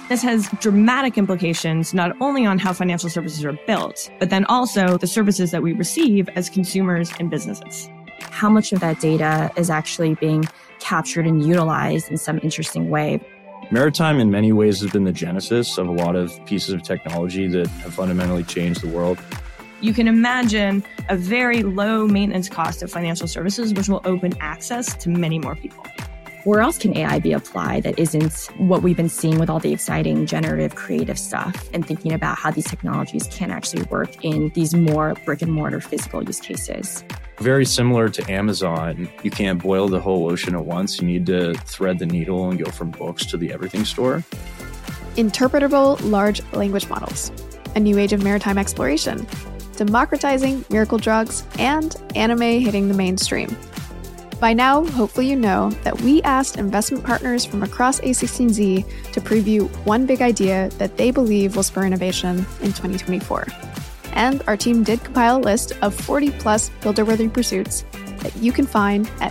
This has dramatic implications not only on how financial services are built, but then also the services that we receive as consumers and businesses. How much of that data is actually being captured and utilized in some interesting way? Maritime in many ways has been the genesis of a lot of pieces of technology that have fundamentally changed the world. You can imagine a very low maintenance cost of financial services, which will open access to many more people. Where else can AI be applied that isn't what we've been seeing with all the exciting generative creative stuff, and thinking about how these technologies can actually work in these more brick and mortar physical use cases? Very similar to Amazon, you can't boil the whole ocean at once. You need to thread the needle and go from books to the everything store. Interpretable large language models, a new age of maritime exploration, democratizing miracle drugs, and anime hitting the mainstream. By now, hopefully you know that we asked investment partners from across A16Z to preview one big idea that they believe will spur innovation in 2024. And our team did compile a list of 40-plus builder-worthy pursuits that you can find at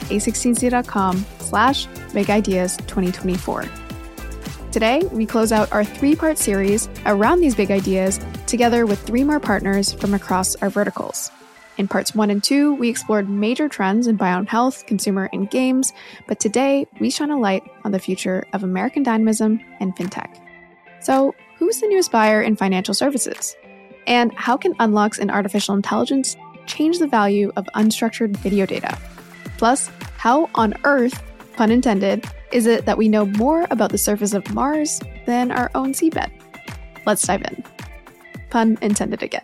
a16z.com/bigideas2024. Today, we close out our 3-part series around these big ideas together with 3 more partners from across our verticals. In parts 1 and 2, we explored major trends in bio and health, consumer, and games, but today we shine a light on the future of American dynamism and fintech. So, who's the newest buyer in financial services? And how can unlocks in artificial intelligence change the value of unstructured video data? Plus, how on earth, pun intended, is it that we know more about the surface of Mars than our own seabed? Let's dive in. Pun intended again.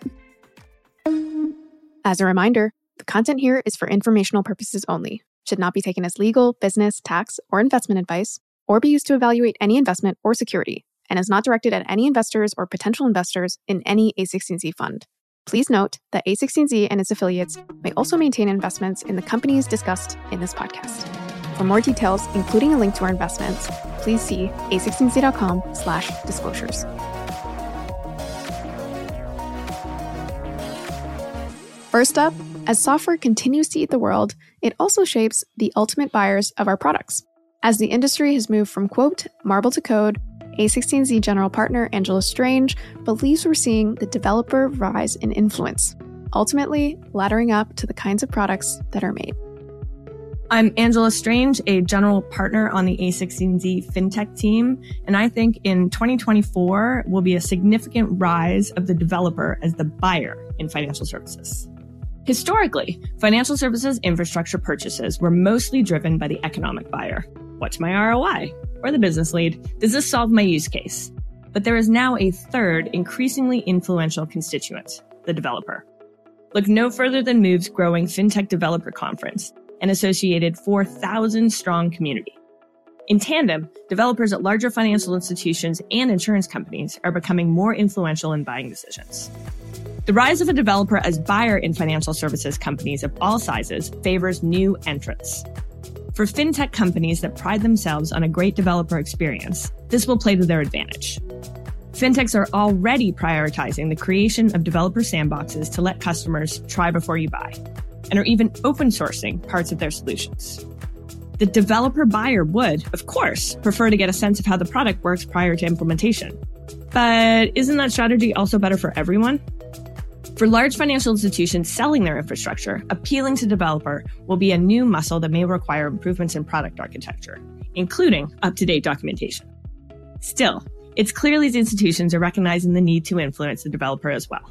As a reminder, the content here is for informational purposes only, should not be taken as legal, business, tax, or investment advice, or be used to evaluate any investment or security, and is not directed at any investors or potential investors in any A16Z fund. Please note that A16Z and its affiliates may also maintain investments in the companies discussed in this podcast. For more details, including a link to our investments, please see a16z.com/disclosures. First up, as software continues to eat the world, it also shapes the ultimate buyers of our products. As the industry has moved from, quote, marble to code, A16Z general partner Angela Strange believes we're seeing the developer rise in influence, ultimately laddering up to the kinds of products that are made. I'm Angela Strange, a general partner on the A16Z FinTech team, and I think in 2024 will be a significant rise of the developer as the buyer in financial services. Historically, financial services infrastructure purchases were mostly driven by the economic buyer. What's my ROI? Or the business lead, does this solve my use case? But there is now a third, increasingly influential constituent, the developer. Look no further than Move's growing FinTech Developer Conference, an associated 4,000-strong community. In tandem, developers at larger financial institutions and insurance companies are becoming more influential in buying decisions. The rise of a developer as buyer in financial services companies of all sizes favors new entrants. For fintech companies that pride themselves on a great developer experience, this will play to their advantage. Fintechs are already prioritizing the creation of developer sandboxes to let customers try before you buy, and are even open sourcing parts of their solutions. The developer buyer would, of course, prefer to get a sense of how the product works prior to implementation. But isn't that strategy also better for everyone? For large financial institutions selling their infrastructure, appealing to developer will be a new muscle that may require improvements in product architecture, including up-to-date documentation. Still, it's clear these institutions are recognizing the need to influence the developer as well.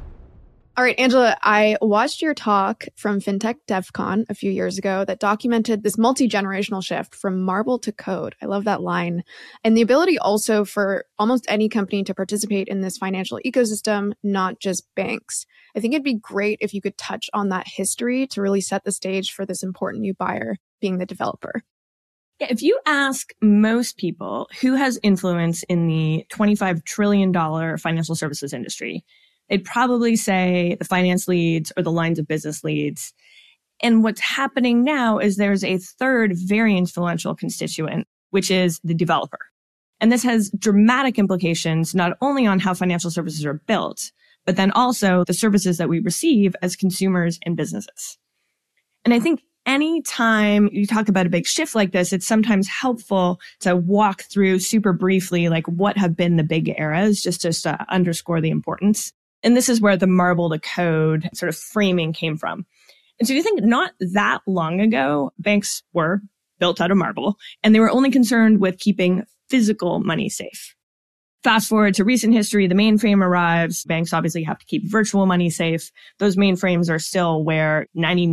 All right, Angela, I watched your talk from FinTech DevCon a few years ago that documented this multi-generational shift from marble to code. I love that line. And the ability also for almost any company to participate in this financial ecosystem, not just banks. I think it'd be great if you could touch on that history to really set the stage for this important new buyer being the developer. Yeah, if you ask most people who has influence in the $25 trillion financial services industry, they'd probably say the finance leads or the lines of business leads. And what's happening now is there's a third very influential constituent, which is the developer. And this has dramatic implications not only on how financial services are built, but then also the services that we receive as consumers and businesses. And I think anytime you talk about a big shift like this, it's sometimes helpful to walk through super briefly, like what have been the big eras, just to underscore the importance. And this is where the marble to code sort of framing came from. And so you think not that long ago, banks were built out of marble, and they were only concerned with keeping physical money safe. Fast forward to recent history, the mainframe arrives. Banks obviously have to keep virtual money safe. Those mainframes are still where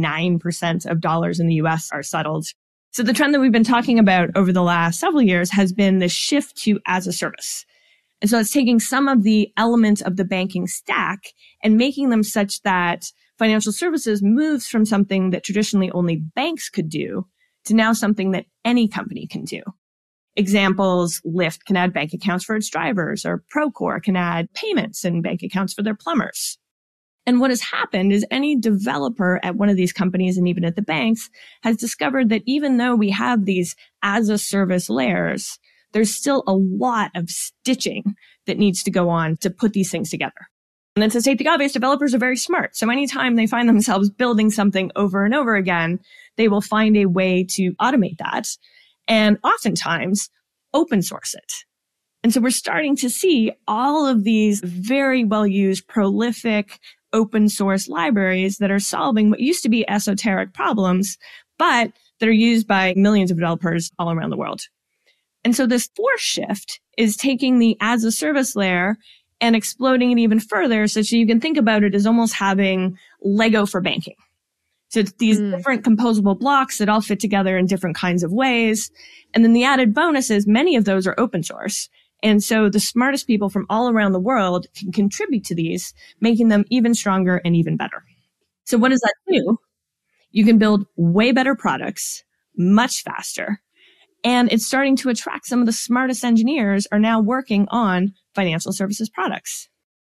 99% of dollars in the US are settled. So the trend that we've been talking about over the last several years has been the shift to as a service. And so it's taking some of the elements of the banking stack and making them such that financial services moves from something that traditionally only banks could do to now something that any company can do. Examples, Lyft can add bank accounts for its drivers, or Procore can add payments and bank accounts for their plumbers. And what has happened is any developer at one of these companies and even at the banks has discovered that even though we have these as a service layers, there's still a lot of stitching that needs to go on to put these things together. And then to state the obvious, developers are very smart. So anytime they find themselves building something over and over again, they will find a way to automate that and oftentimes open source it. And so we're starting to see all of these very well-used, prolific open source libraries that are solving what used to be esoteric problems, but that are used by millions of developers all around the world. And so this fourth shift is taking the as a service layer and exploding it even further, so you can think about it as almost having Lego for banking. So it's these different composable blocks that all fit together in different kinds of ways. And then the added bonus is many of those are open source. And so the smartest people from all around the world can contribute to these, making them even stronger and even better. So what does that do? You can build way better products much faster. And it's starting to attract some of the smartest engineers are now working on financial services products.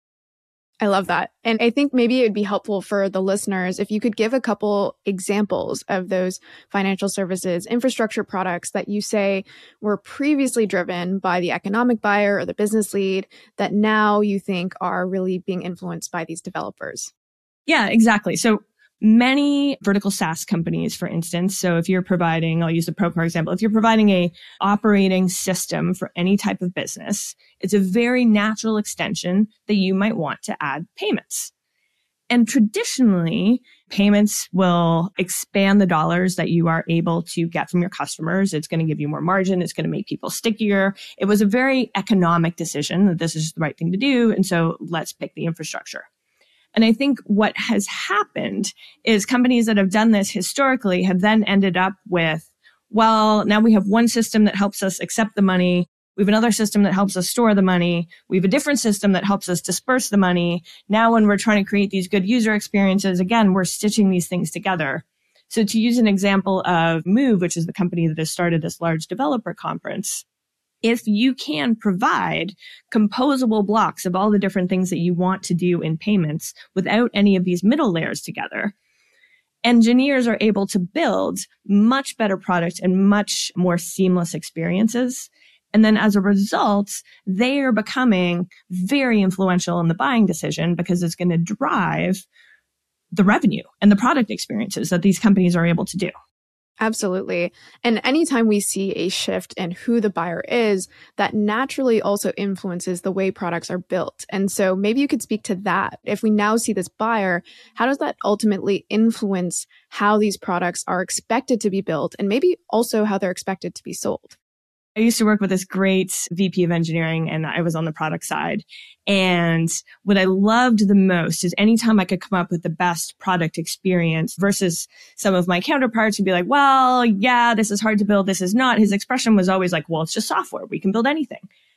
I love that. And I think maybe it would be helpful for the listeners if you could give a couple examples of those financial services infrastructure products that you say were previously driven by the economic buyer or the business lead that now you think are really being influenced by these developers. Yeah, exactly. So many vertical SaaS companies, for instance, so if you're providing, I'll use the Procore example, if you're providing a operating system for any type of business, it's a very natural extension that you might want to add payments. And traditionally, payments will expand the dollars that you are able to get from your customers. It's going to give you more margin. It's going to make people stickier. It was a very economic decision that this is the right thing to do. And so let's pick the infrastructure. And I think what has happened is companies that have done this historically have then ended up with, well, now we have one system that helps us accept the money. We have another system that helps us store the money. We have a different system that helps us disperse the money. Now, when we're trying to create these good user experiences, again, we're stitching these things together. So to use an example of Move, which is the company that has started this large developer conference, if you can provide composable blocks of all the different things that you want to do in payments without any of these middle layers together, engineers are able to build much better products and much more seamless experiences. And then as a result, they are becoming very influential in the buying decision because it's going to drive the revenue and the product experiences that these companies are able to do. Absolutely. And anytime we see a shift in who the buyer is, that naturally also influences the way products are built. And so maybe you could speak to that. If we now see this buyer, how does that ultimately influence how these products are expected to be built and maybe also how they're expected to be sold? I used to work with this great VP of engineering and I was on the product side. And what I loved the most is anytime I could come up with the best product experience versus some of my counterparts who'd be like, well, yeah, this is hard to build. This is not. His expression was always like, well, it's just software. We can build anything.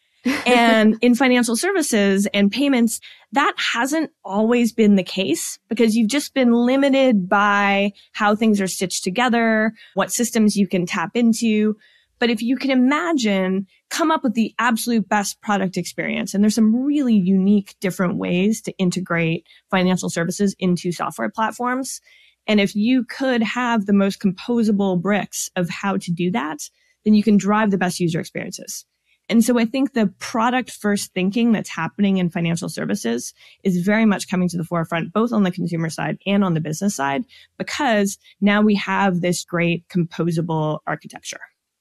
And in financial services and payments, that hasn't always been the case because you've just been limited by how things are stitched together, what systems you can tap into. But if you can imagine, come up with the absolute best product experience. And there's some really unique, different ways to integrate financial services into software platforms. And if you could have the most composable bricks of how to do that, then you can drive the best user experiences. And so I think the product first thinking that's happening in financial services is very much coming to the forefront, both on the consumer side and on the business side, because now we have this great composable architecture.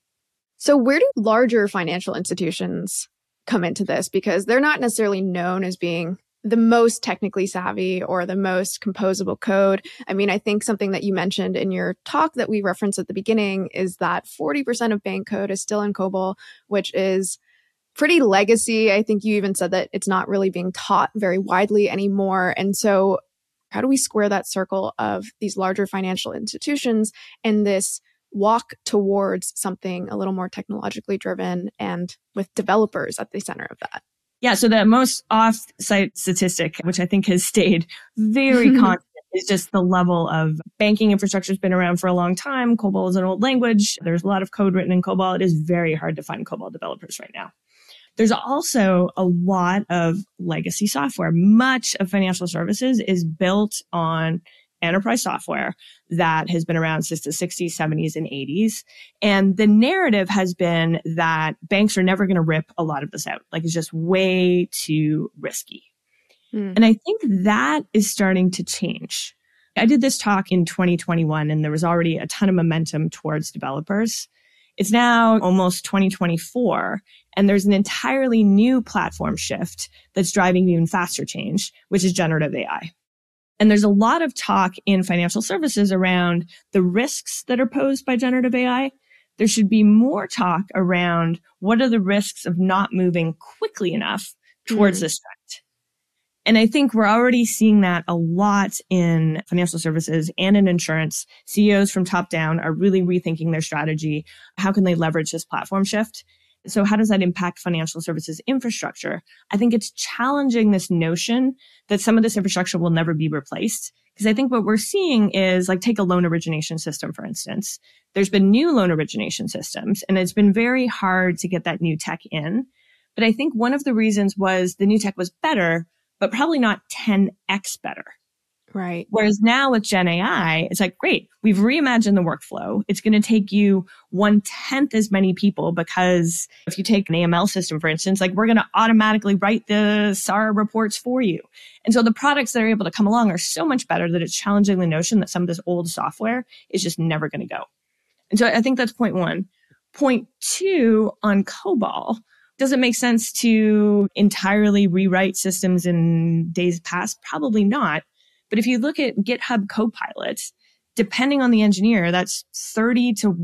So where do larger financial institutions come into this? Because they're not necessarily known as being the most technically savvy or the most composable code. I mean, I think something that you mentioned in your talk that we referenced at the beginning is that 40% of bank code is still in COBOL, which is pretty legacy. I think you even said that it's not really being taught very widely anymore. And so how do we square that circle of these larger financial institutions and this walk towards something a little more technologically driven and with developers at the center of that? Yeah, so the most off-site statistic, which I think has stayed very constant, is just the level of banking infrastructure has been around for a long time. COBOL is an old language. There's a lot of code written in COBOL. It is very hard to find COBOL developers right now. There's also a lot of legacy software. Much of financial services is built on enterprise software that has been around since the 60s, 70s, and 80s. And the narrative has been that banks are never going to rip a lot of this out. Like, it's just way too risky. And I think that is starting to change. I did this talk in 2021, and there was already a ton of momentum towards developers. It's now almost 2024, and there's an entirely new platform shift that's driving even faster change, which is generative AI. And there's a lot of talk in financial services around the risks that are posed by generative AI. There should be more talk around what are the risks of not moving quickly enough towards this trend. And I think we're already seeing that a lot in financial services and in insurance. CEOs from top down are really rethinking their strategy. How can they leverage this platform shift? So how does that impact financial services infrastructure? I think it's challenging this notion that some of this infrastructure will never be replaced. Because I think what we're seeing is, like, take a loan origination system, for instance. There's been new loan origination systems, and it's been very hard to get that new tech in. But I think one of the reasons was the new tech was better, but probably not 10x better. Right. Whereas now with Gen AI, it's like, great, we've reimagined the workflow. It's going to take you 1/10 as many people, because if you take an AML system, for instance, like, we're going to automatically write the SAR reports for you. And so the products that are able to come along are so much better that it's challenging the notion that some of this old software is just never going to go. And so I think that's point one. Point two, on COBOL, does it make sense to entirely rewrite systems in days past? Probably not. But if you look at GitHub Copilot, depending on the engineer, that's 30 to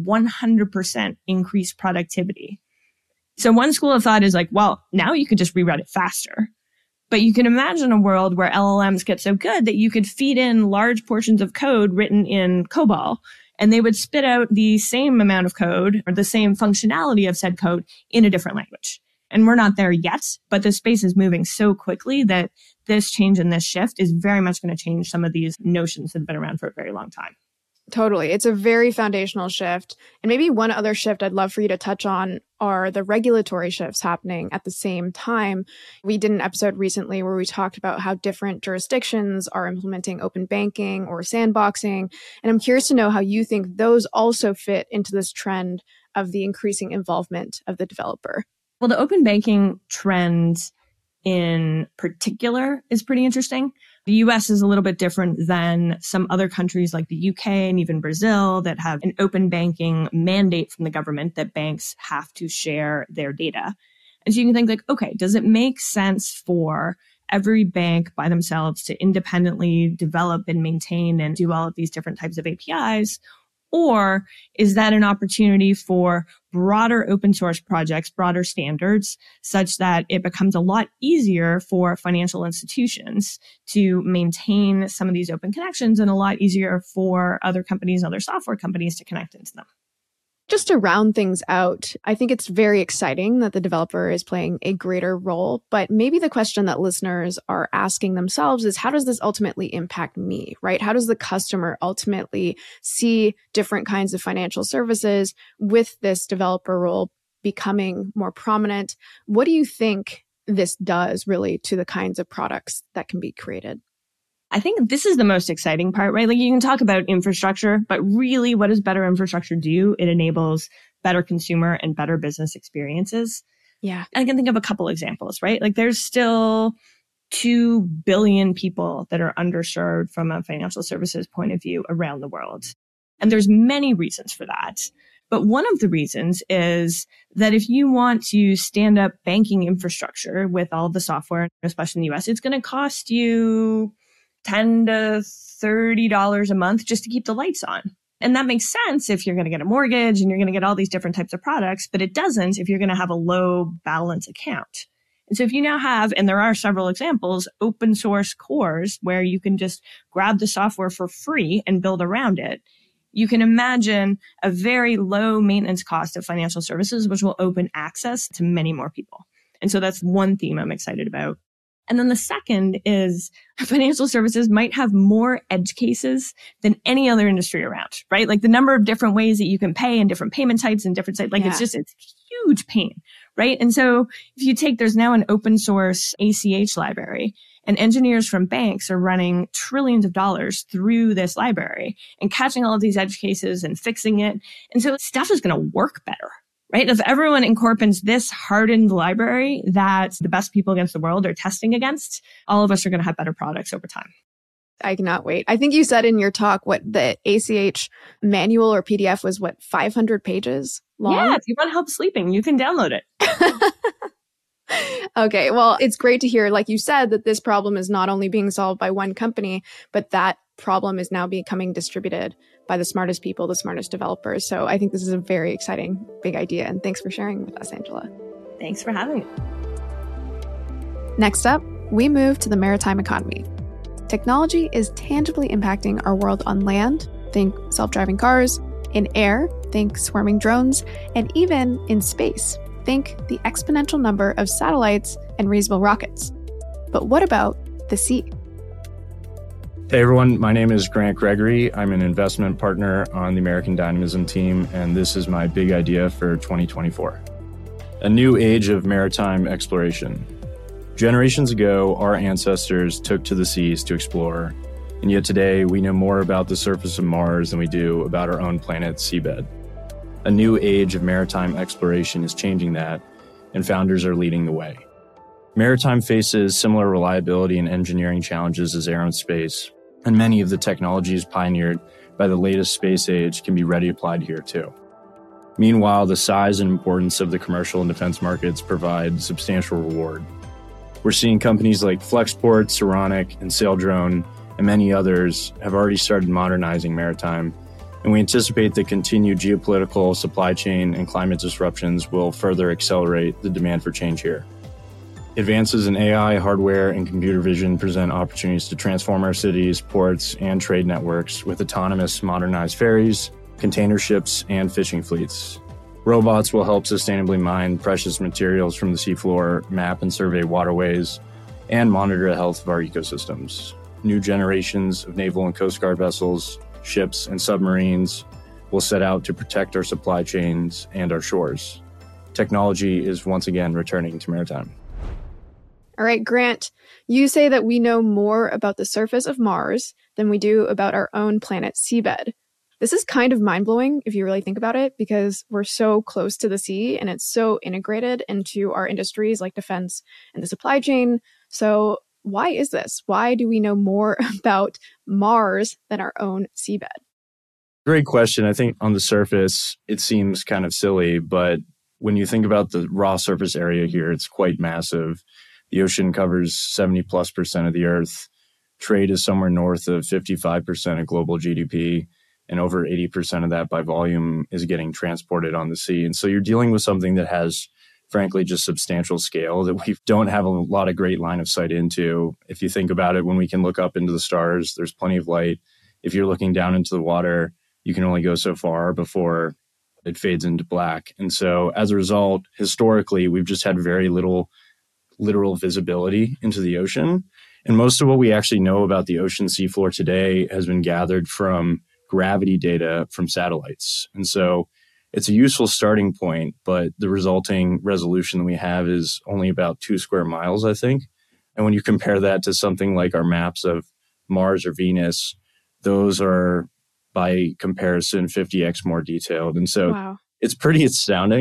100% increased productivity. So one school of thought is like, well, now you could just rewrite it faster. But you can imagine a world where LLMs get so good that you could feed in large portions of code written in COBOL, and they would spit out the same amount of code or the same functionality of said code in a different language. And we're not there yet, but the space is moving so quickly that this change and this shift is very much going to change some of these notions that have been around for a very long time. Totally. It's a very foundational shift. And maybe one other shift I'd love for you to touch on are the regulatory shifts happening at the same time. We did an episode recently where we talked about how different jurisdictions are implementing open banking or sandboxing. And I'm curious to know how you think those also fit into this trend of the increasing involvement of the developer. Well, the open banking trend in particular is pretty interesting. The US is a little bit different than some other countries like the UK and even Brazil that have an open banking mandate from the government that banks have to share their data. And so you can think like, okay, does it make sense for every bank by themselves to independently develop and maintain and do all of these different types of APIs? Or is that an opportunity for broader open source projects, broader standards, such that it becomes a lot easier for financial institutions to maintain some of these open connections and a lot easier for other companies, other software companies to connect into them? Just to round things out, I think it's very exciting that the developer is playing a greater role, but maybe the question that listeners are asking themselves is, how does this ultimately impact me, right? How does the customer ultimately see different kinds of financial services with this developer role becoming more prominent? What do you think this does really to the kinds of products that can be created? I think this is the most exciting part, right? Like, you can talk about infrastructure, but really what does better infrastructure do? It enables better consumer and better business experiences. Yeah. I can think of a couple examples, right? Like there's still 2 billion people that are underserved from a financial services point of view around the world. And there's many reasons for that. But one of the reasons is that if you want to stand up banking infrastructure with all the software, especially in the US, it's going to cost you $10 to $30 a month just to keep the lights on. And that makes sense if you're going to get a mortgage and you're going to get all these different types of products, but it doesn't if you're going to have a low balance account. And so if you now have, and there are several examples, open source cores where you can just grab the software for free and build around it, you can imagine a very low maintenance cost of financial services, which will open access to many more people. And so that's one theme I'm excited about. And then the second is financial services might have more edge cases than any other industry around, right? Like the number of different ways that you can pay and different payment types and different sites, like it's huge pain, right? And so if you take, there's now an open source ACH library, and engineers from banks are running trillions of dollars through this library and catching all of these edge cases and fixing it. And so stuff is going to work better. Right? If everyone incorporates this hardened library that the best people against the world are testing against, all of us are going to have better products over time. I cannot wait. I think you said in your talk what the ACH manual or PDF was, 500 pages long? Yeah, if you want help sleeping, you can download it. Okay, well, it's great to hear, like you said, that this problem is not only being solved by one company, but that problem is now becoming distributed by the smartest people, the smartest developers. So I think this is a very exciting, big idea. And thanks for sharing with us, Angela. Thanks for having me. Next up, we move to the maritime economy. Technology is tangibly impacting our world on land, think self-driving cars, in air, think swarming drones, and even in space, think the exponential number of satellites and reusable rockets. But what about the sea? Hey everyone, my name is Grant Gregory. I'm an investment partner on the American Dynamism team, and this is my big idea for 2024. A new age of maritime exploration. Generations ago, our ancestors took to the seas to explore, and yet today we know more about the surface of Mars than we do about our own planet's seabed. A new age of maritime exploration is changing that, and founders are leading the way. Maritime faces similar reliability and engineering challenges as air and space, and many of the technologies pioneered by the latest space age can be ready applied here too. Meanwhile, the size and importance of the commercial and defense markets provide substantial reward. We're seeing companies like Flexport, Saronic, and Saildrone, and many others have already started modernizing maritime, and we anticipate that continued geopolitical, supply chain, and climate disruptions will further accelerate the demand for change here. Advances in AI, hardware, and computer vision present opportunities to transform our cities, ports, and trade networks with autonomous, modernized ferries, container ships, and fishing fleets. Robots will help sustainably mine precious materials from the seafloor, map and survey waterways, and monitor the health of our ecosystems. New generations of naval and coast guard vessels, ships, and submarines will set out to protect our supply chains and our shores. Technology is once again returning to maritime. All right, Grant, you say that we know more about the surface of Mars than we do about our own planet's seabed. This is kind of mind-blowing if you really think about it, because we're so close to the sea and it's so integrated into our industries like defense and the supply chain. So why is this? Why do we know more about Mars than our own seabed? Great question. I think on the surface, it seems kind of silly, but when you think about the raw surface area here, it's quite massive. The ocean covers 70+% of the Earth. Trade is somewhere north of 55% of global GDP, and over 80% of that by volume is getting transported on the sea. And so you're dealing with something that has, frankly, just substantial scale that we don't have a lot of great line of sight into. If you think about it, when we can look up into the stars, there's plenty of light. If you're looking down into the water, you can only go so far before it fades into black. And so as a result, historically, we've just had very little literal visibility into the ocean. And most of what we actually know about the ocean seafloor today has been gathered from gravity data from satellites. And so it's a useful starting point, but the resulting resolution that we have is only about 2 square miles, I think. And when you compare that to something like our maps of Mars or Venus, those are by comparison 50x more detailed. And so It's pretty astounding.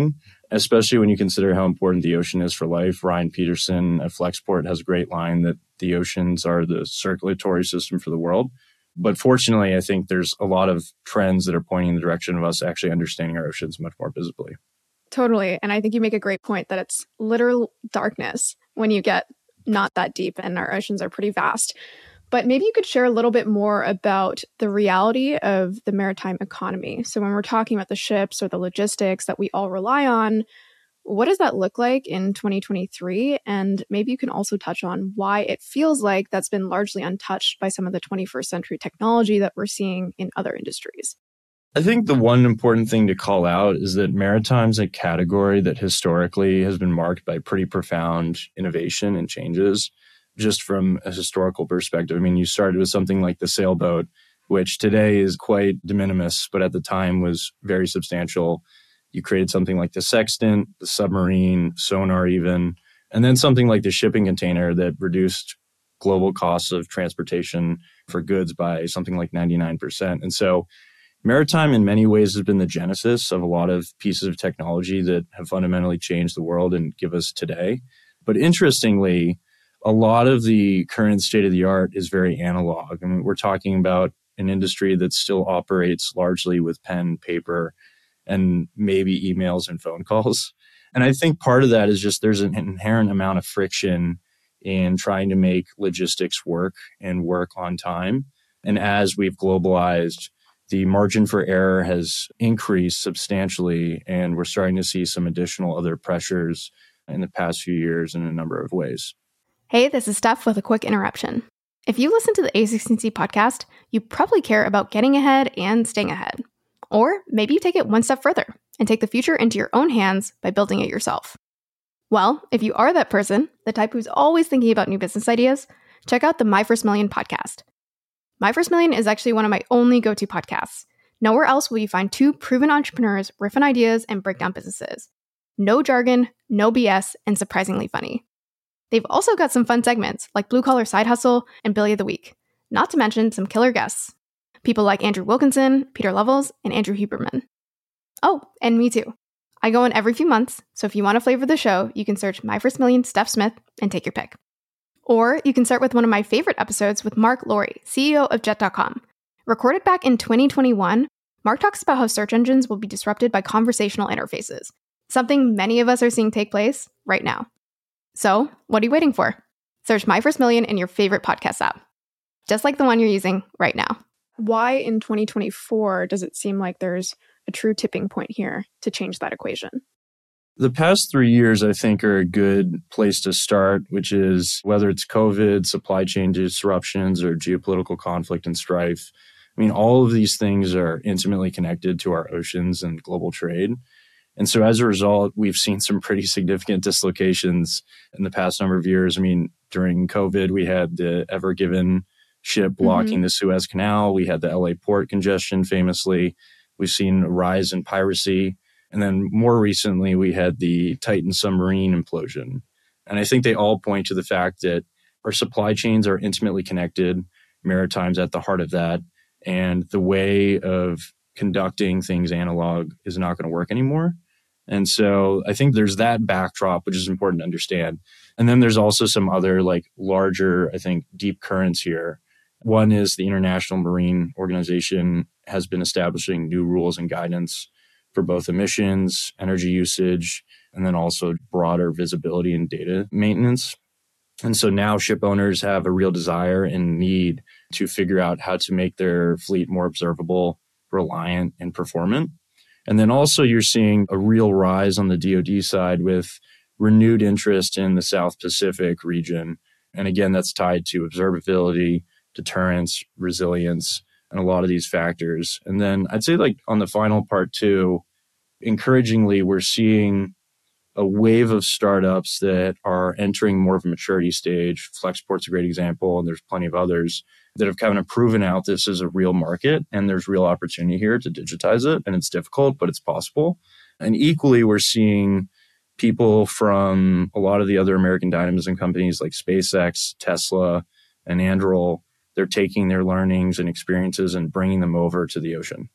especially when you consider how important the ocean is for life. Ryan Peterson at Flexport has a great line that the oceans are the circulatory system for the world. But fortunately, I think there's a lot of trends that are pointing in the direction of us actually understanding our oceans much more visibly. Totally. And I think you make a great point that it's literal darkness when you get not that deep, and our oceans are pretty vast. But maybe you could share a little bit more about the reality of the maritime economy. So when we're talking about the ships or the logistics that we all rely on, what does that look like in 2023? And maybe you can also touch on why it feels like that's been largely untouched by some of the 21st century technology that we're seeing in other industries. I think the one important thing to call out is that maritime's a category that historically has been marked by pretty profound innovation and changes. Just from a historical perspective, I mean, you started with something like the sailboat, which today is quite de minimis, but at the time was very substantial. You created something like the sextant, the submarine, sonar even, and then something like the shipping container that reduced global costs of transportation for goods by something like 99%. And so maritime in many ways has been the genesis of a lot of pieces of technology that have fundamentally changed the world and give us today. But interestingly, a lot of the current state of the art is very analog. I mean, we're talking about an industry that still operates largely with pen, paper, and maybe emails and phone calls. And I think part of that is just there's an inherent amount of friction in trying to make logistics work and work on time. And as we've globalized, the margin for error has increased substantially, and we're starting to see some additional other pressures in the past few years in a number of ways. Hey, this is Steph with a quick interruption. If you listen to the A16Z podcast, you probably care about getting ahead and staying ahead. Or maybe you take it one step further and take the future into your own hands by building it yourself. Well, if you are that person, the type who's always thinking about new business ideas, check out the My First Million podcast. My First Million is actually one of my only go-to podcasts. Nowhere else will you find two proven entrepreneurs riff on ideas and break down businesses. No jargon, no BS, and surprisingly funny. They've also got some fun segments like Blue Collar Side Hustle and Billy of the Week, not to mention some killer guests. People like Andrew Wilkinson, Peter Levels, and Andrew Huberman. Oh, and me too. I go in every few months, so if you want to flavor the show, you can search My First Million Steph Smith and take your pick. Or you can start with one of my favorite episodes with Mark Laurie, CEO of Jet.com. Recorded back in 2021, Mark talks about how search engines will be disrupted by conversational interfaces, something many of us are seeing take place right now. So, what are you waiting for? Search My First Million in your favorite podcast app, just like the one you're using right now. Why in 2024 does it seem like there's a true tipping point here to change that equation? The past 3 years, I think, are a good place to start, which is whether it's COVID, supply chain disruptions, or geopolitical conflict and strife. I mean, all of these things are intimately connected to our oceans and global trade. And so as a result, we've seen some pretty significant dislocations in the past number of years. I mean, during COVID, we had the Ever Given ship blocking the Suez Canal. We had the LA port congestion famously. We've seen a rise in piracy. And then more recently, we had the Titan submarine implosion. And I think they all point to the fact that our supply chains are intimately connected. Maritime's at the heart of that. And the way of conducting things analog is not going to work anymore. And so I think there's that backdrop, which is important to understand. And then there's also some other like larger, I think, deep currents here. One is the International Marine Organization has been establishing new rules and guidance for both emissions, energy usage, and then also broader visibility and data maintenance. And so now ship owners have a real desire and need to figure out how to make their fleet more observable, reliant, and performant. And then also you're seeing a real rise on the DoD side with renewed interest in the South Pacific region. And again, that's tied to observability, deterrence, resilience, and a lot of these factors. And then I'd say like on the final part too, encouragingly, we're seeing a wave of startups that are entering more of a maturity stage. Flexport's a great example, and there's plenty of others that have kind of proven out this is a real market and there's real opportunity here to digitize it. And it's difficult, but it's possible. And equally, we're seeing people from a lot of the other American dynamism companies like SpaceX, Tesla, and Anduril. They're taking their learnings and experiences and bringing them over to the ocean.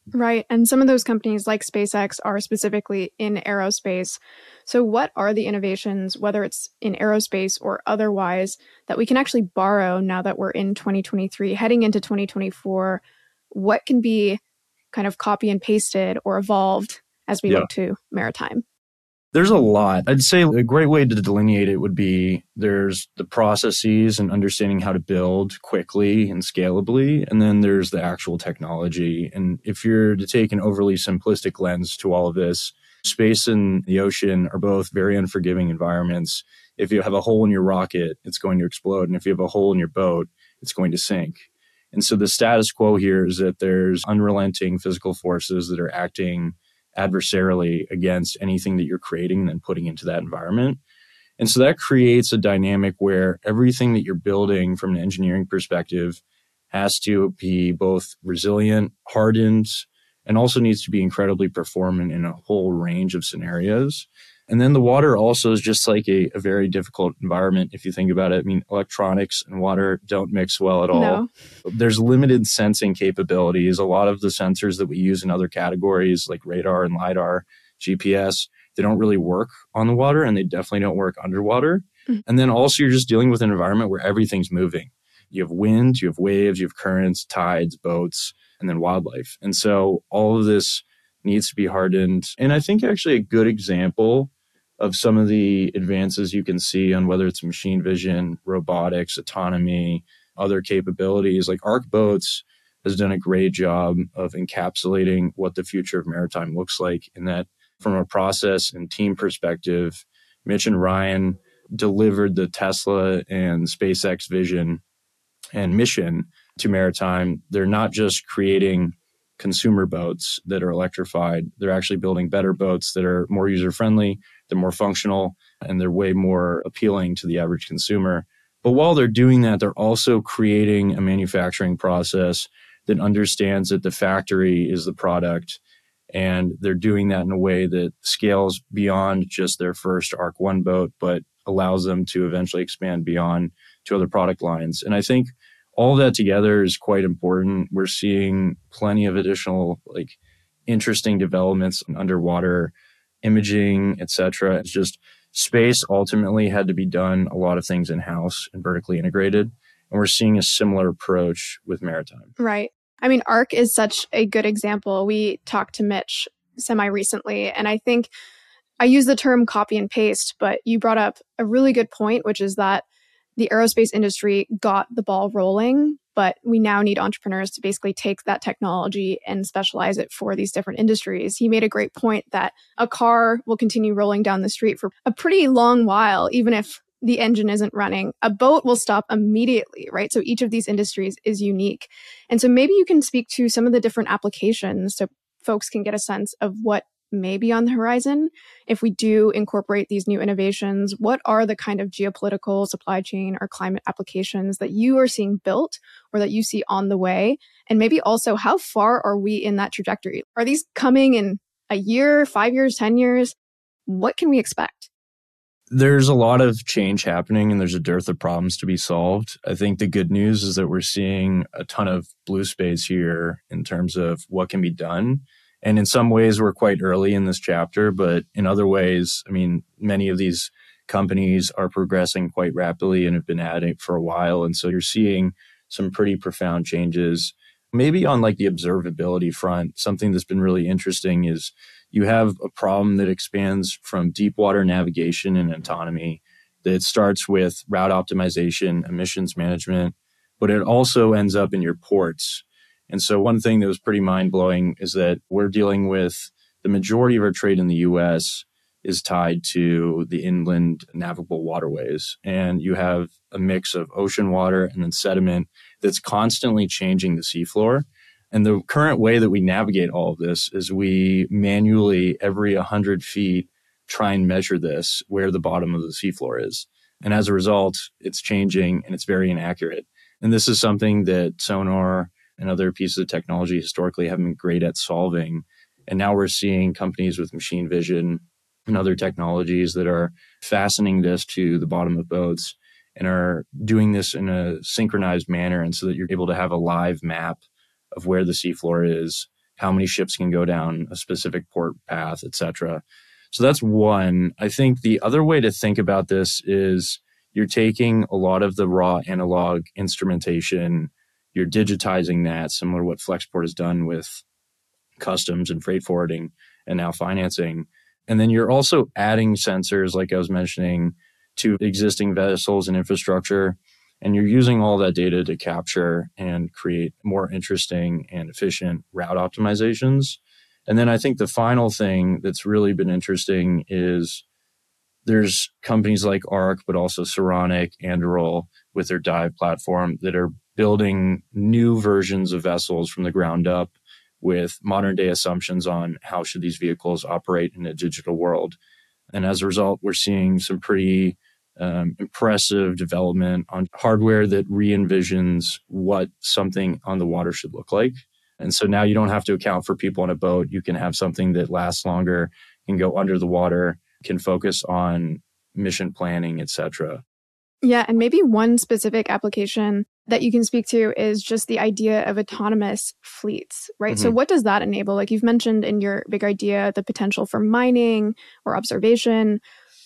Right. And some of those companies like SpaceX are specifically in aerospace. So what are the innovations, whether it's in aerospace or otherwise, that we can actually borrow now that we're in 2023, heading into 2024? What can be kind of copy and pasted or evolved as we look to maritime? There's a lot. I'd say a great way to delineate it would be there's the processes and understanding how to build quickly and scalably, and then there's the actual technology. And if you're to take an overly simplistic lens to all of this, space and the ocean are both very unforgiving environments. If you have a hole in your rocket, it's going to explode. And if you have a hole in your boat, it's going to sink. And so the status quo here is that there's unrelenting physical forces that are acting adversarially against anything that you're creating and then putting into that environment. And so that creates a dynamic where everything that you're building from an engineering perspective has to be both resilient, hardened, and also needs to be incredibly performant in a whole range of scenarios. And then the water also is just like a very difficult environment if you think about it. I mean, electronics and water don't mix well at all. No. There's limited sensing capabilities. A lot of the sensors that we use in other categories like radar and LiDAR, GPS, they don't really work on the water, and they definitely don't work underwater. Mm-hmm. And then also you're just dealing with an environment where everything's moving. You have wind, you have waves, you have currents, tides, boats, and then wildlife. And so all of this needs to be hardened. And I think actually a good example of some of the advances you can see on whether it's machine vision, robotics, autonomy, other capabilities, like Arc Boats has done a great job of encapsulating what the future of maritime looks like, in that from a process and team perspective, Mitch and Ryan delivered the Tesla and SpaceX vision and mission to maritime. They're not just creating consumer boats that are electrified. They're actually building better boats that are more user-friendly, they're more functional, and they're way more appealing to the average consumer. But while they're doing that, they're also creating a manufacturing process that understands that the factory is the product. And they're doing that in a way that scales beyond just their first Arc 1 boat, but allows them to eventually expand beyond to other product lines. And I think all of that together is quite important. We're seeing plenty of additional interesting developments in underwater imaging, et cetera. It's just space ultimately had to be done a lot of things in-house and vertically integrated. And we're seeing a similar approach with maritime. Right. I mean, Arc is such a good example. We talked to Mitch semi-recently, and I think I use the term copy and paste, but you brought up a really good point, which is that the aerospace industry got the ball rolling, but we now need entrepreneurs to basically take that technology and specialize it for these different industries. He made a great point that a car will continue rolling down the street for a pretty long while, even if the engine isn't running. A boat will stop immediately, right? So each of these industries is unique. And so maybe you can speak to some of the different applications so folks can get a sense of what may be on the horizon. If we do incorporate these new innovations, what are the kind of geopolitical, supply chain, or climate applications that you are seeing built or that you see on the way? And maybe also, how far are we in that trajectory? Are these coming in a year, 5 years, 10 years? What can we expect? There's a lot of change happening and there's a dearth of problems to be solved. I think the good news is that we're seeing a ton of blue space here in terms of what can be done. And in some ways, we're quite early in this chapter, but in other ways, I mean, many of these companies are progressing quite rapidly and have been at it for a while. And so you're seeing some pretty profound changes. Maybe on the observability front, something that's been really interesting is you have a problem that expands from deep water navigation and autonomy that starts with route optimization, emissions management, but it also ends up in your ports. And so one thing that was pretty mind-blowing is that we're dealing with the majority of our trade in the U.S. is tied to the inland navigable waterways. And you have a mix of ocean water and then sediment that's constantly changing the seafloor. And the current way that we navigate all of this is we manually, every 100 feet, try and measure this where the bottom of the seafloor is. And as a result, it's changing and it's very inaccurate. And this is something that sonar and other pieces of technology historically haven't been great at solving. And now we're seeing companies with machine vision and other technologies that are fastening this to the bottom of boats and are doing this in a synchronized manner. And so that you're able to have a live map of where the seafloor is how many ships can go down a specific port path, etc. So that's one. I think the other way to think about this is you're taking a lot of the raw analog instrumentation, you're digitizing that, similar to what Flexport has done with customs and freight forwarding and now financing. And then you're also adding sensors, like I was mentioning, to existing vessels and infrastructure. And you're using all that data to capture and create more interesting and efficient route optimizations. And then I think the final thing that's really been interesting is there's companies like ARC, but also Saronic, Anduril with their Dive platform that are building new versions of vessels from the ground up with modern day assumptions on how should these vehicles operate in a digital world. And as a result, we're seeing some pretty impressive development on hardware that re-envisions what something on the water should look like. And so now you don't have to account for people on a boat. You can have something that lasts longer, can go under the water, can focus on mission planning, etc. Yeah, and maybe one specific application that you can speak to is just the idea of autonomous fleets, right? Mm-hmm. So what does that enable? Like you've mentioned in your big idea, the potential for mining or observation.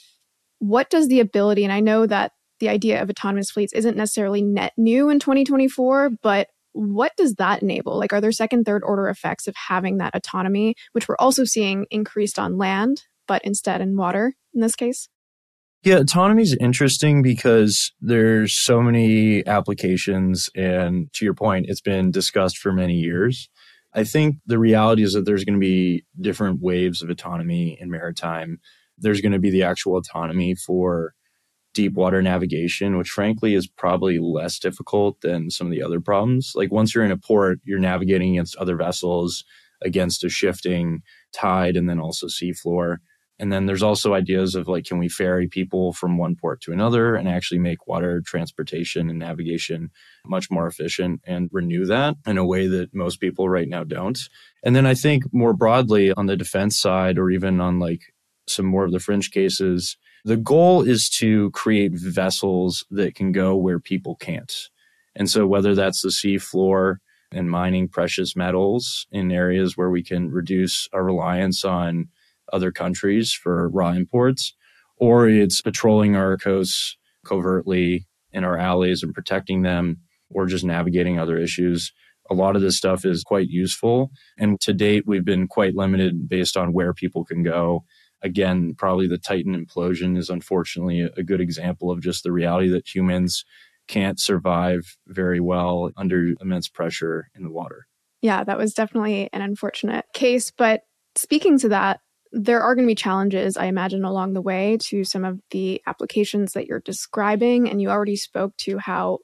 What does the ability, and I know that the idea of autonomous fleets isn't necessarily net new in 2024, but what does that enable? Like, are there second, third order effects of having that autonomy, which we're also seeing increased on land, but instead in water in this case? Yeah, autonomy is interesting because there's so many applications. And to your point, it's been discussed for many years. I think the reality is that there's going to be different waves of autonomy in maritime. There's going to be the actual autonomy for deep water navigation, which frankly is probably less difficult than some of the other problems. Like once you're in a port, you're navigating against other vessels, against a shifting tide, and then also seafloor. And then there's also ideas of like, can we ferry people from one port to another and actually make water transportation and navigation much more efficient and renew that in a way that most people right now don't. And then I think more broadly on the defense side, or even on like some more of the fringe cases, the goal is to create vessels that can go where people can't. And so whether that's the sea floor and mining precious metals in areas where we can reduce our reliance on other countries for raw imports, or it's patrolling our coasts covertly in our alleys and protecting them, or just navigating other issues. A lot of this stuff is quite useful. And to date, we've been quite limited based on where people can go. Again, probably the Titan implosion is unfortunately a good example of just the reality that humans can't survive very well under immense pressure in the water. Yeah, that was definitely an unfortunate case. But speaking to that, there are going to be challenges, I imagine, along the way to some of the applications that you're describing. And you already spoke to how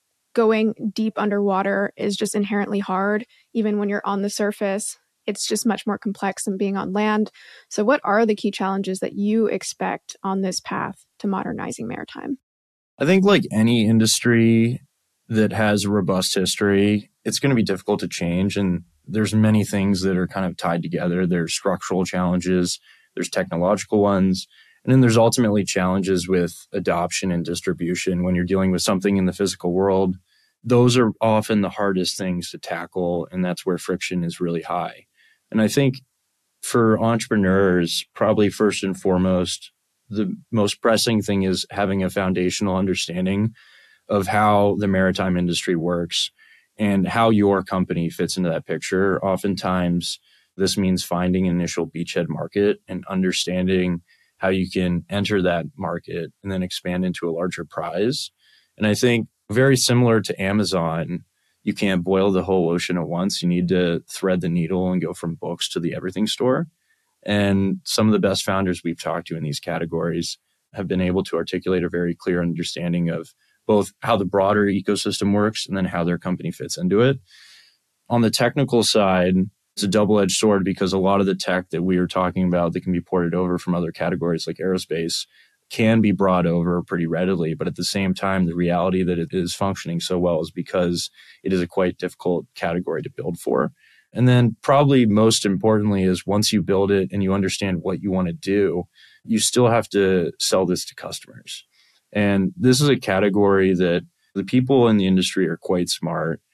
going deep underwater is just inherently hard. Even when you're on the surface, it's just much more complex than being on land. So what are the key challenges that you expect on this path to modernizing maritime? I think like any industry that has a robust history, it's going to be difficult to change. And there's many things that are kind of tied together. There's structural challenges, there's technological ones, and then there's ultimately challenges with adoption and distribution. When you're dealing with something in the physical world, those are often the hardest things to tackle, and that's where friction is really high. And I think for entrepreneurs, probably first and foremost, the most pressing thing is having a foundational understanding of how the maritime industry works and how your company fits into that picture. Oftentimes, this means finding an initial beachhead market and understanding how you can enter that market and then expand into a larger prize. And I think very similar to Amazon, you can't boil the whole ocean at once. You need to thread the needle and go from books to the everything store. And some of the best founders we've talked to in these categories have been able to articulate a very clear understanding of both how the broader ecosystem works and then how their company fits into it. On the technical side, it's a double-edged sword because a lot of the tech that we were talking about that can be ported over from other categories like aerospace can be brought over pretty readily. But at the same time, the reality that it is functioning so well is because it is a quite difficult category to build for. And then probably most importantly is once you build it and you understand what you want to do, you still have to sell this to customers. And this is a category that the people in the industry are quite smart.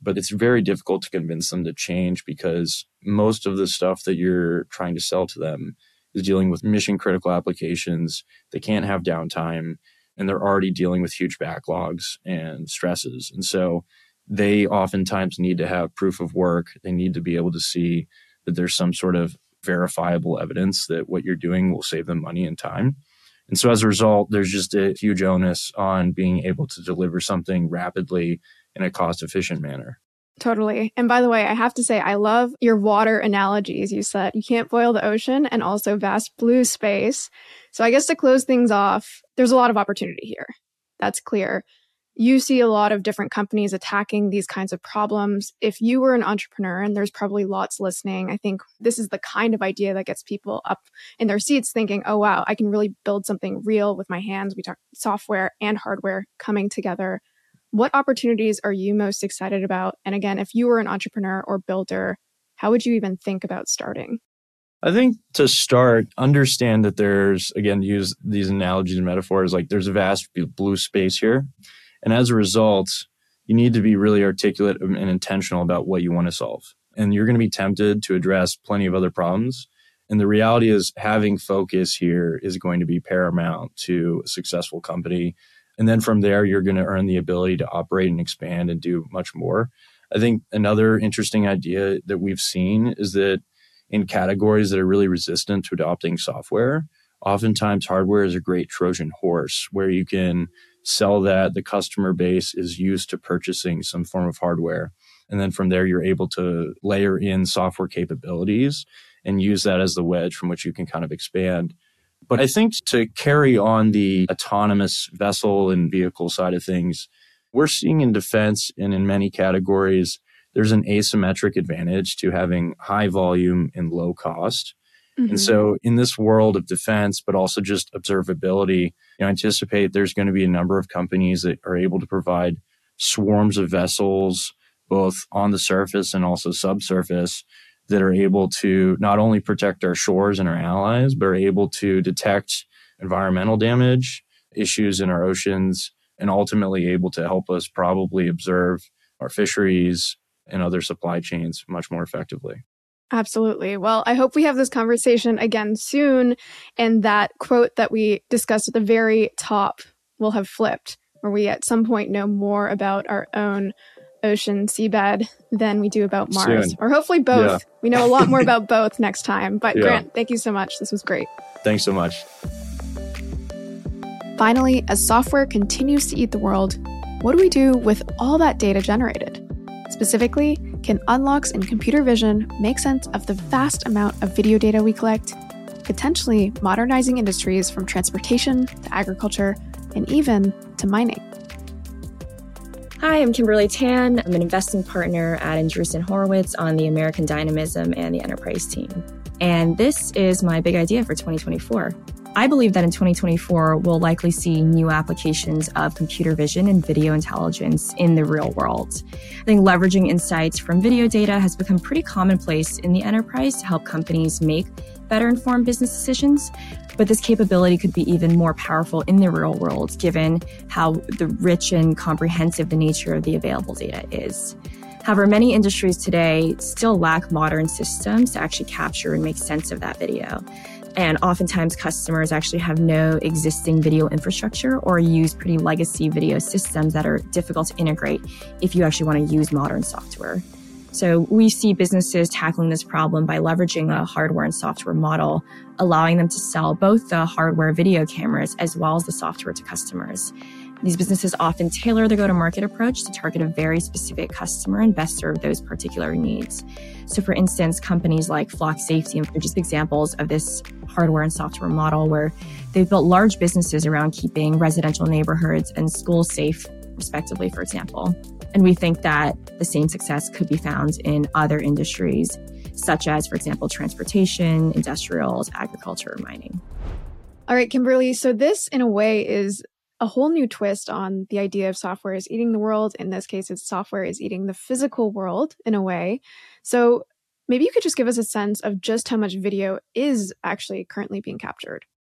but it's very difficult to convince them to change because most of the stuff that you're trying to sell to them is dealing with mission critical applications. They can't have downtime, and they're already dealing with huge backlogs and stresses. And so they oftentimes need to have proof of work. They need to be able to see that there's some sort of verifiable evidence that what you're doing will save them money and time. And so as a result, there's just a huge onus on being able to deliver something rapidly in a cost-efficient manner. Totally. And by the way, I have to say, I love your water analogies. You said you can't boil the ocean and also vast blue space. So I guess to close things off, there's a lot of opportunity here. That's clear. You see a lot of different companies attacking these kinds of problems. If you were an entrepreneur, and there's probably lots listening, I think this is the kind of idea that gets people up in their seats thinking, oh, wow, I can really build something real with my hands. We talk software and hardware coming together. What opportunities are you most excited about? And again, if you were an entrepreneur or builder, how would you even think about starting? I think to start, understand that there's, again, use these analogies and metaphors, like there's a vast blue space here. And as a result, you need to be really articulate and intentional about what you want to solve. And you're going to be tempted to address plenty of other problems. And the reality is having focus here is going to be paramount to a successful company. And then from there, you're going to earn the ability to operate and expand and do much more. I think another interesting idea that we've seen is that in categories that are really resistant to adopting software, oftentimes hardware is a great Trojan horse where you can sell that the customer base is used to purchasing some form of hardware. And then from there, you're able to layer in software capabilities and use that as the wedge from which you can kind of expand. But I think to carry on the autonomous vessel and vehicle side of things, we're seeing in defense and in many categories, there's an asymmetric advantage to having high volume and low cost. Mm-hmm. And so in this world of defense, but also just observability, I anticipate there's going to be a number of companies that are able to provide swarms of vessels, both on the surface and also subsurface, that are able to not only protect our shores and our allies, but are able to detect environmental damage, issues in our oceans, and ultimately able to help us probably observe our fisheries and other supply chains much more effectively. Absolutely. Well, I hope we have this conversation again soon, and that quote that we discussed at the very top will have flipped, where we at some point know more about our own ocean seabed than we do about Mars. Soon. Or hopefully both. Yeah. We know a lot more about both next time. But yeah. Grant, thank you so much. This was great. Thanks so much. Finally, as software continues to eat the world, what do we do with all that data generated? Specifically, can unlocks in computer vision make sense of the vast amount of video data we collect, potentially modernizing industries from transportation to agriculture and even to mining? Hi, I'm Kimberly Tan. I'm an investing partner at Andreessen Horowitz on the American Dynamism and the Enterprise team. And this is my big idea for 2024. I believe that in 2024, we'll likely see new applications of computer vision and video intelligence in the real world. I think leveraging insights from video data has become pretty commonplace in the enterprise to help companies make better informed business decisions. But this capability could be even more powerful in the real world, given how the rich and comprehensive the nature of the available data is. However, many industries today still lack modern systems to actually capture and make sense of that video. And oftentimes customers actually have no existing video infrastructure or use pretty legacy video systems that are difficult to integrate if you actually want to use modern software. So we see businesses tackling this problem by leveraging a hardware and software model, allowing them to sell both the hardware video cameras as well as the software to customers. These businesses often tailor their go-to-market approach to target a very specific customer and best serve those particular needs. So for instance, companies like Flock Safety are just examples of this hardware and software model where they've built large businesses around keeping residential neighborhoods and schools safe, respectively, for example. And we think that the same success could be found in other industries, such as, for example, transportation, industrials, agriculture, mining. All right, Kimberly. So this, in a way, is a whole new twist on the idea of software is eating the world. In this case, it's software is eating the physical world in a way. So maybe you could just give us a sense of just how much video is actually currently being captured.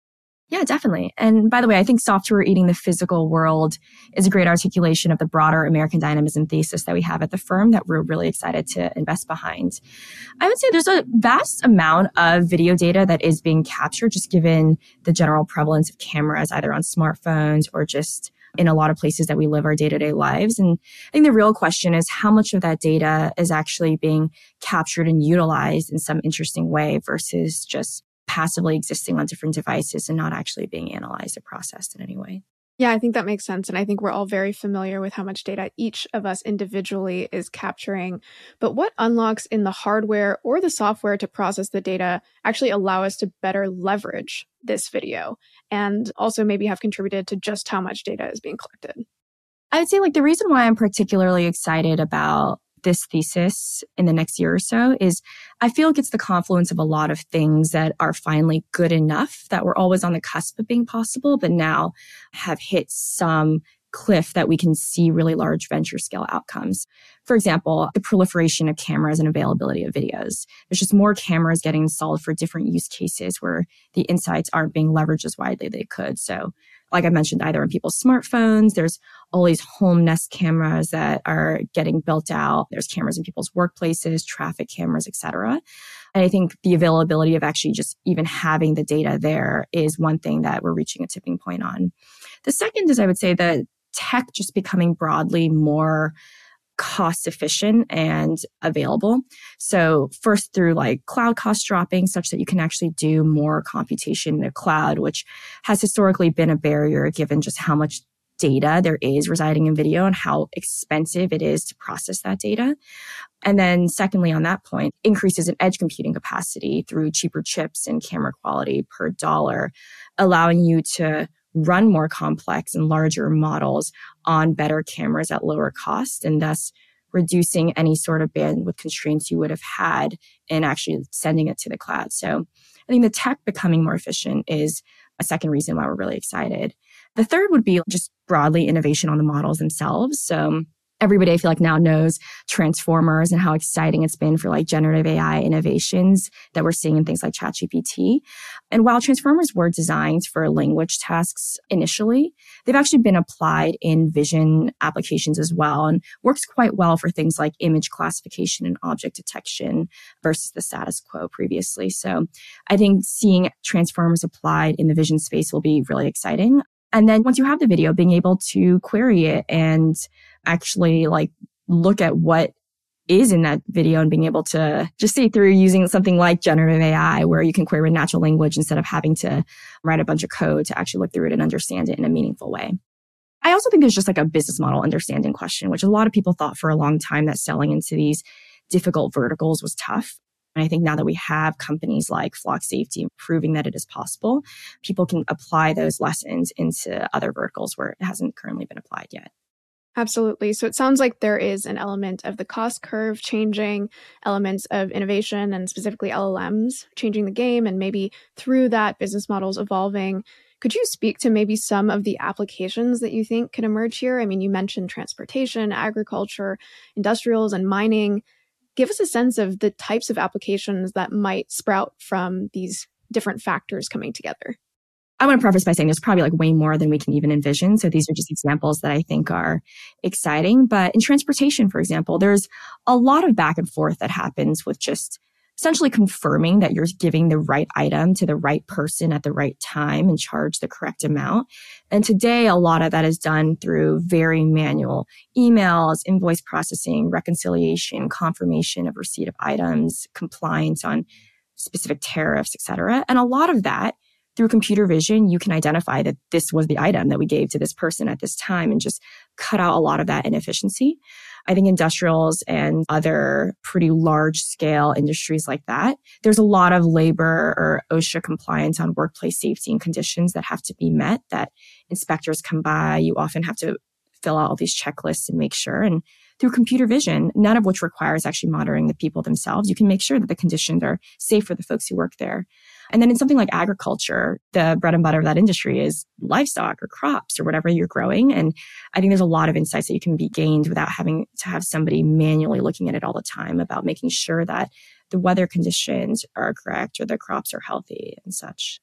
Yeah, definitely. And by the way, I think software eating the physical world is a great articulation of the broader American dynamism thesis that we have at the firm that we're really excited to invest behind. I would say there's a vast amount of video data that is being captured, just given the general prevalence of cameras, either on smartphones or just in a lot of places that we live our day-to-day lives. And I think the real question is how much of that data is actually being captured and utilized in some interesting way versus just passively existing on different devices and not actually being analyzed or processed in any way. Yeah, I think that makes sense. And I think we're all very familiar with how much data each of us individually is capturing. But what unlocks in the hardware or the software to process the data actually allow us to better leverage this video and also maybe have contributed to just how much data is being collected? I would say the reason why I'm particularly excited about this thesis in the next year or so is I feel it's the confluence of a lot of things that are finally good enough that were always on the cusp of being possible, but now have hit some cliff that we can see really large venture scale outcomes. For example, the proliferation of cameras and availability of videos. There's just more cameras getting installed for different use cases where the insights aren't being leveraged as widely as they could. So like I mentioned, either on people's smartphones, there's all these home Nest cameras that are getting built out. There's cameras in people's workplaces, traffic cameras, et cetera. And I think the availability of actually just even having the data there is one thing that we're reaching a tipping point on. The second is, I would say, that tech just becoming broadly more cost efficient and available. So first through cloud cost dropping such that you can actually do more computation in the cloud, which has historically been a barrier given just how much data there is residing in video and how expensive it is to process that data. And then secondly, on that point, increases in edge computing capacity through cheaper chips and camera quality per dollar, allowing you to run more complex and larger models on better cameras at lower cost, and thus reducing any sort of bandwidth constraints you would have had in actually sending it to the cloud. So I think the tech becoming more efficient is a second reason why we're really excited. The third would be just broadly innovation on the models themselves. So everybody, I feel now knows Transformers and how exciting it's been for generative AI innovations that we're seeing in things like ChatGPT. And while Transformers were designed for language tasks initially, they've actually been applied in vision applications as well and works quite well for things like image classification and object detection versus the status quo previously. So I think seeing Transformers applied in the vision space will be really exciting. And then once you have the video, being able to query it and actually look at what is in that video and being able to just see through using something like generative AI where you can query with natural language instead of having to write a bunch of code to actually look through it and understand it in a meaningful way. I also think there's just a business model understanding question, which a lot of people thought for a long time that selling into these difficult verticals was tough. And I think now that we have companies like Flock Safety proving that it is possible, people can apply those lessons into other verticals where it hasn't currently been applied yet. Absolutely. So it sounds like there is an element of the cost curve changing, elements of innovation and specifically LLMs changing the game, and maybe through that business models evolving. Could you speak to maybe some of the applications that you think could emerge here? I mean, you mentioned transportation, agriculture, industrials, and mining. Give us a sense of the types of applications that might sprout from these different factors coming together. I want to preface by saying there's probably way more than we can even envision. So these are just examples that I think are exciting. But in transportation, for example, there's a lot of back and forth that happens with just essentially confirming that you're giving the right item to the right person at the right time and charge the correct amount. And today, a lot of that is done through very manual emails, invoice processing, reconciliation, confirmation of receipt of items, compliance on specific tariffs, et cetera. And a lot of that, through computer vision, you can identify that this was the item that we gave to this person at this time and just cut out a lot of that inefficiency. I think industrials and other pretty large scale industries like that, there's a lot of labor or OSHA compliance on workplace safety and conditions that have to be met, that inspectors come by. You often have to fill out all these checklists and make sure. And through computer vision, none of which requires actually monitoring the people themselves, you can make sure that the conditions are safe for the folks who work there. And then in something like agriculture, the bread and butter of that industry is livestock or crops or whatever you're growing. And I think there's a lot of insights that you can be gained without having to have somebody manually looking at it all the time about making sure that the weather conditions are correct or the crops are healthy and such.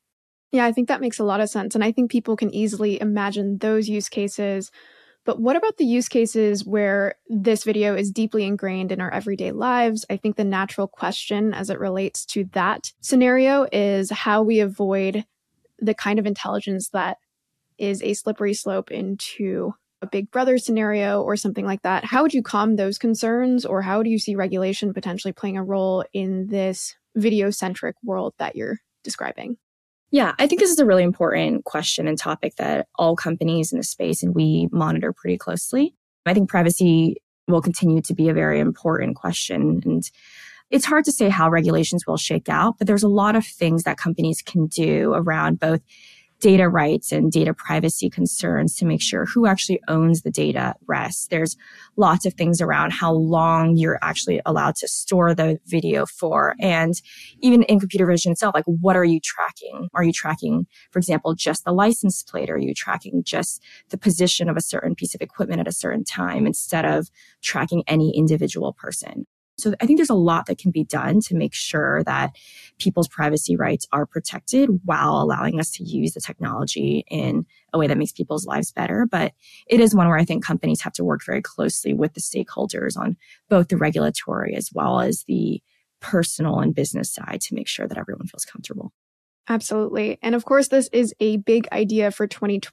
Yeah, I think that makes a lot of sense. And I think people can easily imagine those use cases. But what about the use cases where this video is deeply ingrained in our everyday lives? I think the natural question as it relates to that scenario is how we avoid the kind of intelligence that is a slippery slope into a Big Brother scenario or something like that. How would you calm those concerns, or how do you see regulation potentially playing a role in this video-centric world that you're describing? Yeah, I think this is a really important question and topic that all companies in the space and we monitor pretty closely. I think privacy will continue to be a very important question. And it's hard to say how regulations will shake out, but there's a lot of things that companies can do around both data rights and data privacy concerns to make sure who actually owns the data rests. There's lots of things around how long you're actually allowed to store the video for. And even in computer vision itself, like, what are you tracking? Are you tracking, for example, just the license plate? Are you tracking just the position of a certain piece of equipment at a certain time instead of tracking any individual person? So I think there's a lot that can be done to make sure that people's privacy rights are protected while allowing us to use the technology in a way that makes people's lives better. But it is one where I think companies have to work very closely with the stakeholders on both the regulatory as well as the personal and business side to make sure that everyone feels comfortable. Absolutely. And of course, this is a big idea for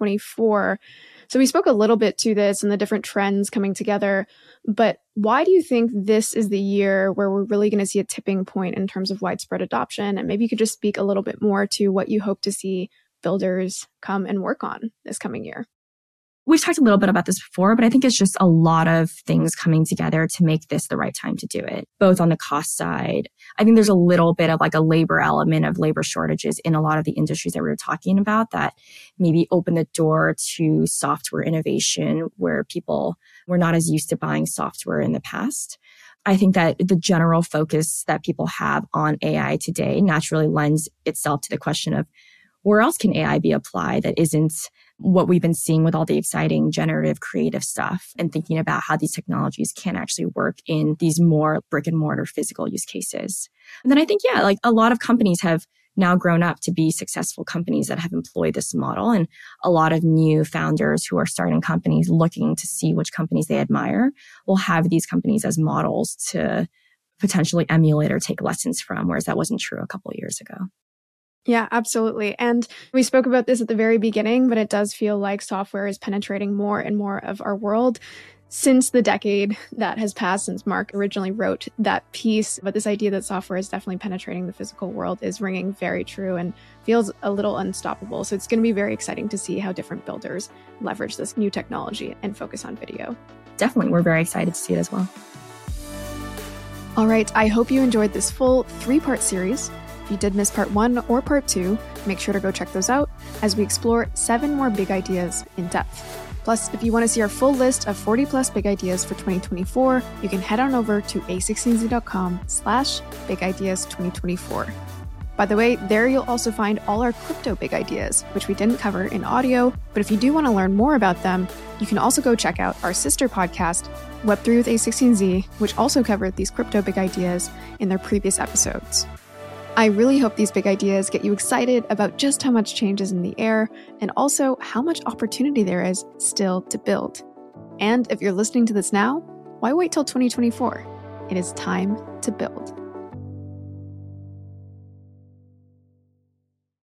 2024. So we spoke a little bit to this and the different trends coming together, but why do you think this is the year where we're really going to see a tipping point in terms of widespread adoption? And maybe you could just speak a little bit more to what you hope to see builders come and work on this coming year. We've talked a little bit about this before, but I think it's just a lot of things coming together to make this the right time to do it, both on the cost side. I think there's a little bit of like a labor element of labor shortages in a lot of the industries that we were talking about that maybe open the door to software innovation where people were not as used to buying software in the past. I think that the general focus that people have on AI today naturally lends itself to the question of where else can AI be applied that isn't what we've been seeing with all the exciting generative creative stuff, and thinking about how these technologies can actually work in these more brick and mortar physical use cases. And then I think, yeah, like a lot of companies have now grown up to be successful companies that have employed this model, and a lot of new founders who are starting companies looking to see which companies they admire will have these companies as models to potentially emulate or take lessons from, whereas that wasn't true a couple of years ago. Yeah, absolutely. And we spoke about this at the very beginning, but it does feel like software is penetrating more and more of our world since the decade that has passed since Mark originally wrote that piece. But this idea that software is definitely penetrating the physical world is ringing very true and feels a little unstoppable. So it's going to be very exciting to see how different builders leverage this new technology and focus on video. Definitely. We're very excited to see it as well. All right. I hope you enjoyed this full 3-part series. If you did miss part 1 or part 2, make sure to go check those out as we explore 7 more big ideas in depth. Plus, if you want to see our full list of 40 plus big ideas for 2024, you can head on over to a16z.com/bigideas2024. By the way, there you'll also find all our crypto big ideas, which we didn't cover in audio, but if you do want to learn more about them, you can also go check out our sister podcast, Web3 with A16Z, which also covered these crypto big ideas in their previous episodes. I really hope these big ideas get you excited about just how much change is in the air and also how much opportunity there is still to build. And if you're listening to this now, why wait till 2024? It is time to build.